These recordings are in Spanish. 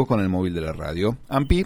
con el móvil de la radio. Ampi.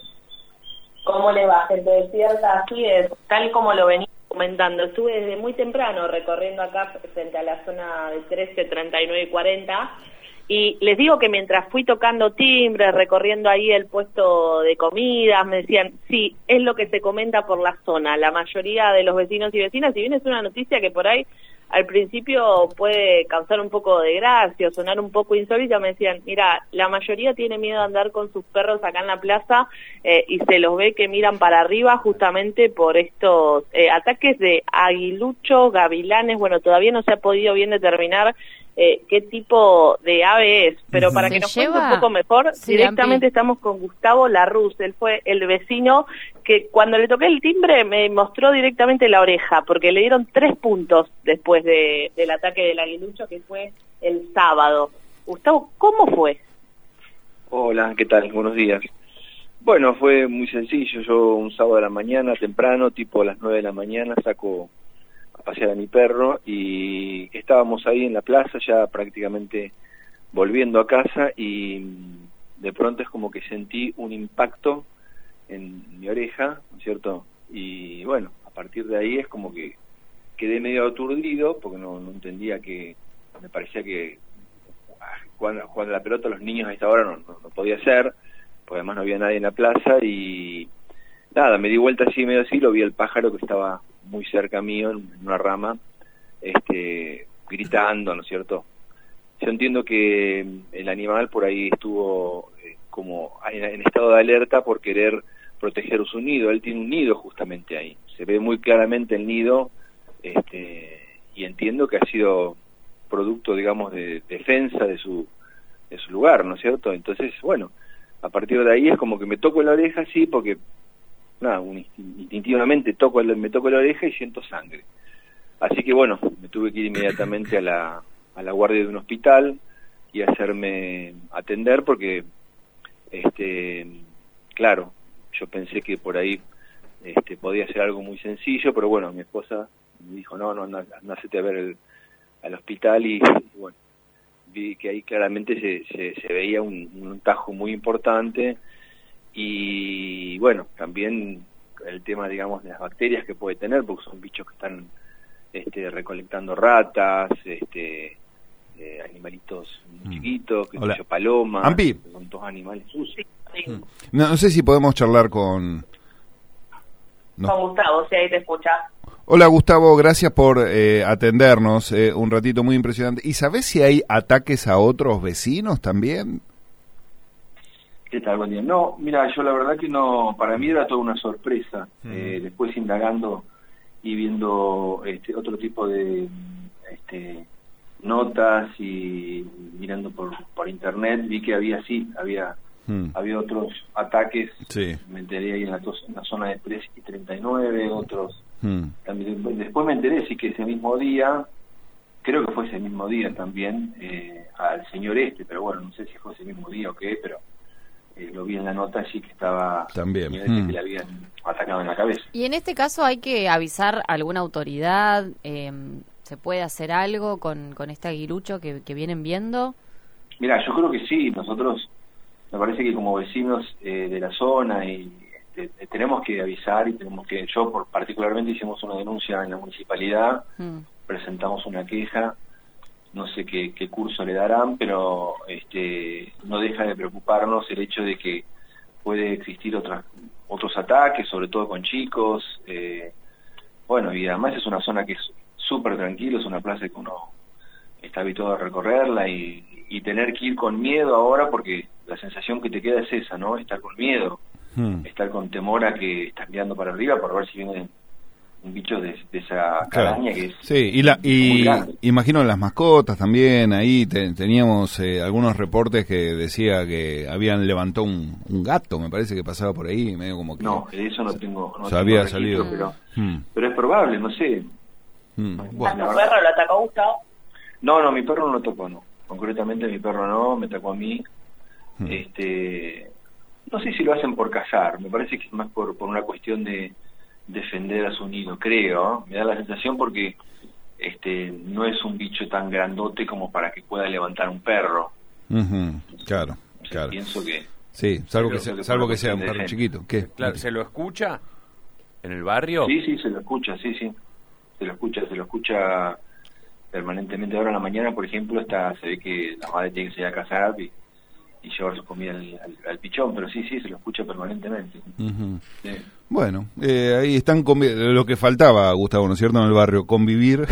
¿Cómo le va, gente despierta? Así es, tal como lo venía comentando. Estuve desde muy temprano recorriendo acá frente a la zona de 13, 39 y 40. Y les digo que mientras fui tocando timbres, recorriendo ahí el puesto de comidas, me decían, sí, es lo que se comenta por la zona. La mayoría de los vecinos y vecinas, si bien es una noticia que por ahí al principio puede causar un poco de gracia o sonar un poco insólita, me decían, mira, la mayoría tiene miedo de andar con sus perros acá en la plaza y se los ve que miran para arriba justamente por estos ataques de aguiluchos, gavilanes. Bueno, todavía no se ha podido bien determinar qué tipo de ave es, pero para que nos cuente un poco mejor, sí, directamente estamos con Gustavo Larruz. Él fue el vecino que cuando le toqué el timbre me mostró directamente la oreja, porque le dieron 3 puntos después del ataque del aguilucho, que fue el sábado. Gustavo, ¿cómo fue? Hola, ¿qué tal? Buenos días. Bueno, fue muy sencillo. Yo un sábado de la mañana, temprano, tipo a las 9 de la mañana, saco pasear a mi perro y estábamos ahí en la plaza ya prácticamente volviendo a casa y de pronto es como que sentí un impacto en mi oreja, ¿no es cierto? Y bueno, a partir de ahí es como que quedé medio aturdido porque no entendía que, me parecía que jugando la pelota a los niños a esta hora no podía ser, porque además no había nadie en la plaza y nada, me di vuelta así medio así, lo vi al pájaro que estaba muy cerca mío, en una rama, gritando, ¿no es cierto? Yo entiendo que el animal por ahí estuvo como en estado de alerta por querer proteger su nido. Él tiene un nido justamente ahí, se ve muy claramente el nido, y entiendo que ha sido producto, digamos, de defensa de su lugar, ¿no es cierto? Entonces, bueno, a partir de ahí es como que me toco la oreja, sí, porque nada, instintivamente me toco la oreja y siento sangre. Así que bueno, me tuve que ir inmediatamente a la guardia de un hospital y hacerme atender porque, claro, yo pensé que por ahí podía ser algo muy sencillo, pero bueno, mi esposa me dijo, no, hacete a ver al hospital y bueno, vi que ahí claramente se veía un tajo muy importante. Y bueno, también el tema, digamos, de las bacterias que puede tener, porque son bichos que están recolectando ratas, animalitos muy chiquitos, que son palomas, Ampi. Son todos animales sucios. Sí. No sé si podemos charlar con... Con Gustavo, si ahí te escucha. Hola Gustavo, gracias por atendernos, un ratito muy impresionante. ¿Y sabés si hay ataques a otros vecinos también? ¿Qué tal? Buen día. No, mira, yo la verdad que no, para mí era toda una sorpresa. Después indagando y viendo otro tipo de notas y mirando por internet, vi que había otros ataques. Sí. Me enteré ahí en la zona de 3 y 39, otros. También, después me enteré sí que ese mismo día, creo que fue ese mismo día también, al señor pero bueno, no sé si fue ese mismo día o qué, pero lo vi en la nota, sí que estaba también que le habían atacado en la cabeza. Y en este caso hay que avisar a alguna autoridad, ¿se puede hacer algo con este aguilucho que vienen viendo? Mira, yo creo que sí, nosotros, me parece que como vecinos de la zona y tenemos que avisar y yo particularmente hicimos una denuncia en la municipalidad, presentamos una queja, no sé qué curso le darán, pero no deja de preocuparnos el hecho de que puede existir otros ataques, sobre todo con chicos, bueno, y además es una zona que es súper tranquila, es una plaza que uno está habituado a recorrerla y tener que ir con miedo ahora, porque la sensación que te queda es esa, ¿no? Estar con miedo, estar con temor a que estás mirando para arriba para ver si viene un bicho de esa caraña, claro, que es y imagino las mascotas también. Ahí teníamos algunos reportes que decía que habían levantado un gato, me parece que pasaba por ahí, medio como que... No, de eso no tengo había registro, salido. Pero es probable, no sé. Bueno, ¿a tu perro lo atacó Gustavo? No, mi perro no lo tocó, no. Concretamente mi perro no, me atacó a mí. No sé si lo hacen por cazar, me parece que es más por una cuestión de defender a su nido, creo, me da la sensación porque no es un bicho tan grandote como para que pueda levantar un perro. Claro, claro. Pienso que Sí, salvo que sea un perro chiquito. ¿Qué? Claro, ¿se lo escucha en el barrio? Sí, se lo escucha, sí. Se lo escucha permanentemente. Ahora en la mañana, por ejemplo, se ve que la madre tiene que salir a cazar y llevar su comida al pichón, pero sí, se lo escucha permanentemente. Uh-huh. Sí. Bueno, ahí están lo que faltaba, Gustavo, ¿no es cierto?, en el barrio, convivir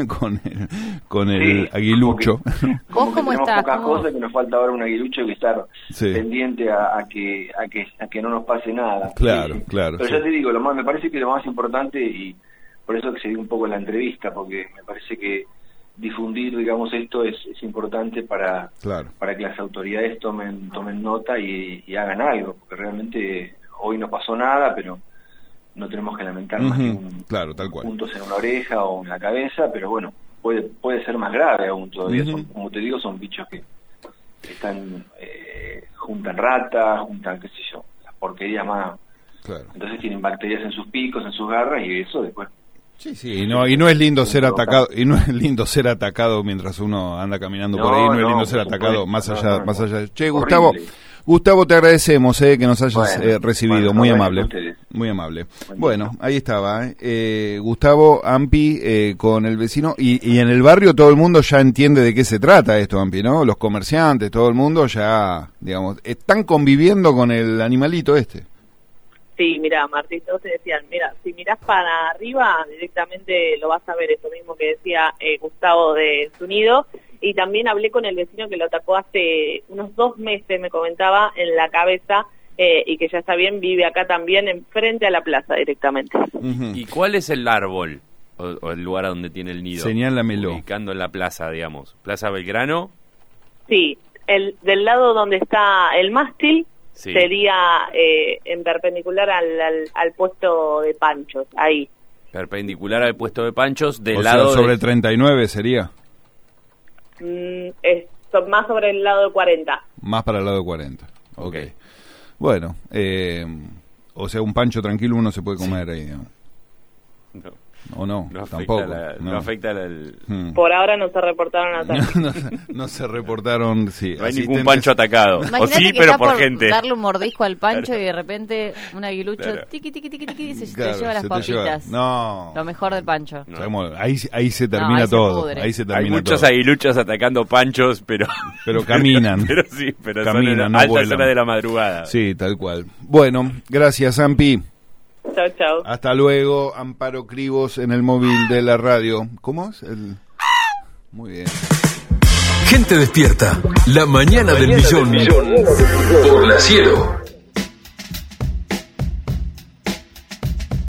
con el aguilucho. ¿Vos cómo estás? Pocas cosas, que nos falta ahora un aguilucho que estar pendiente a que no nos pase nada. Claro, sí. Claro. Pero ya te digo, me parece que lo más importante, y por eso que se dio un poco la entrevista, porque me parece que difundir, digamos, esto es importante para que las autoridades tomen nota y hagan algo, porque realmente hoy no pasó nada, pero no tenemos que lamentar más que tal cual. puntos en una oreja o en la cabeza, pero bueno, puede ser más grave aún todavía. Como te digo, son bichos que están juntan ratas, juntan, qué sé yo, las porquerías más. Claro. Entonces tienen bacterias en sus picos, en sus garras, y eso después. Sí, y no es lindo ser atacado, y no es lindo ser atacado mientras uno anda caminando por ahí, no es lindo ser atacado más allá. Che, Gustavo, te agradecemos que nos hayas recibido, muy amable. Muy amable. Bueno, ahí estaba, Gustavo Ampi con el vecino, y en el barrio todo el mundo ya entiende de qué se trata esto, Ampi, ¿no? Los comerciantes, todo el mundo ya, digamos, están conviviendo con el animalito este. Sí, mira, Martín, todos te decían, mira, si mirás para arriba, directamente lo vas a ver, eso mismo que decía Gustavo de su nido, y también hablé con el vecino que lo atacó hace unos 2 meses, me comentaba, en la cabeza, y que ya está bien, vive acá también, enfrente a la plaza directamente. Uh-huh. ¿Y cuál es el árbol o el lugar donde tiene el nido? Señálamelo. Ubicando en la plaza, digamos. ¿Plaza Belgrano? Sí, del lado donde está el mástil, sí. Sería en perpendicular al puesto de Panchos, ahí. Perpendicular al puesto de Panchos, del lado sobre el 39 sería. Más sobre el lado de 40. Más para el lado de 40, okay. Bueno, o sea, un pancho tranquilo uno se puede comer ahí, ¿no? No. ¿O no? Tampoco. No afecta Por ahora no se reportaron ataques. no se reportaron, sí. No hay ningún pancho atacado. Imagínate o sí, que pero está por gente. Darle un mordisco al pancho y de repente un aguilucho tiqui se te lleva las papitas. No. Lo mejor del pancho. No. Sabemos, ahí se termina todo. Ahí se termina. Hay muchos aguiluchos atacando panchos, pero caminan. pero caminan, son no altas vuelan. horas de la madrugada. Sí, tal cual. Bueno, gracias, Ampi. Chao. Hasta luego, Amparo Cribos en el móvil de la radio. ¿Cómo es? Muy bien. Gente despierta. La mañana del millón. Por la Cielo.